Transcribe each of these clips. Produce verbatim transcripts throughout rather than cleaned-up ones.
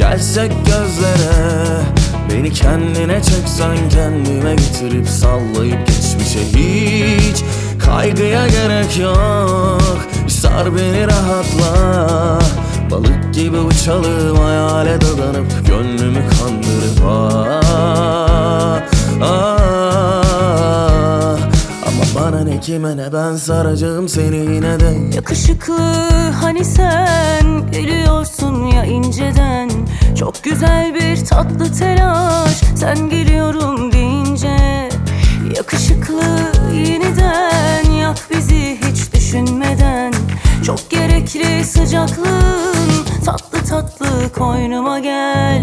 gelsek gözlere, beni kendine çeksen kendime getirip sallayıp geçmişe. Hiç kaygıya gerek yok, bir sar beni rahatla. Balık gibi uçalım, hayale dadanıp gönlümü kandırıp ah, ah. Ama bana ne kime ne, ben saracağım seni yine de. Yakışıklı hani sen gülüyorsun ya inceden. Çok güzel bir tatlı telaş sen geliyorum deyince. Yakışıklı yeniden yak bizi hiç düşünmeden. Çok gerekli sıcaklığın, tatlı tatlı koynuma gel.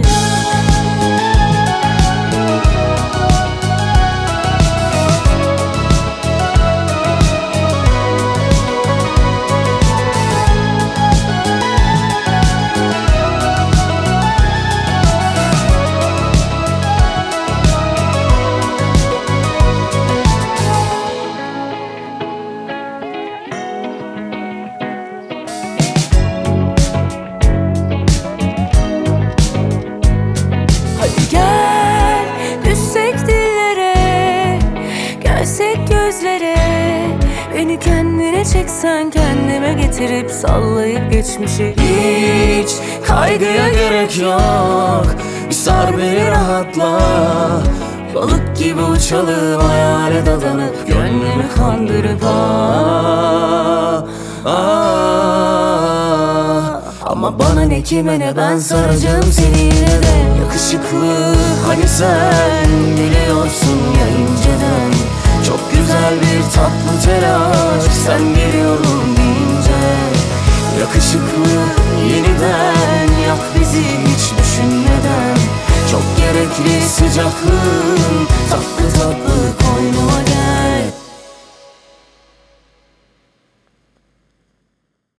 Gelsek gözlere, beni kendine çeksen kendime getirip sallayıp geçmişi. Hiç kaygıya gerek yok, bir sar beni rahatla. Balık gibi uçalım, hayale dadanıp gönlümü kandırıp ah, ah. Ama bana ne kime ne, ben saracağım seni yine de. Yakışıklı hani sen gülüyorsun ya inceden. Çok güzel bir tatlı telaş sen geliyorum deyince. Yakışıklı yeniden yak bizi hiç düşünmeden. Çok gerekli sıcaklığın,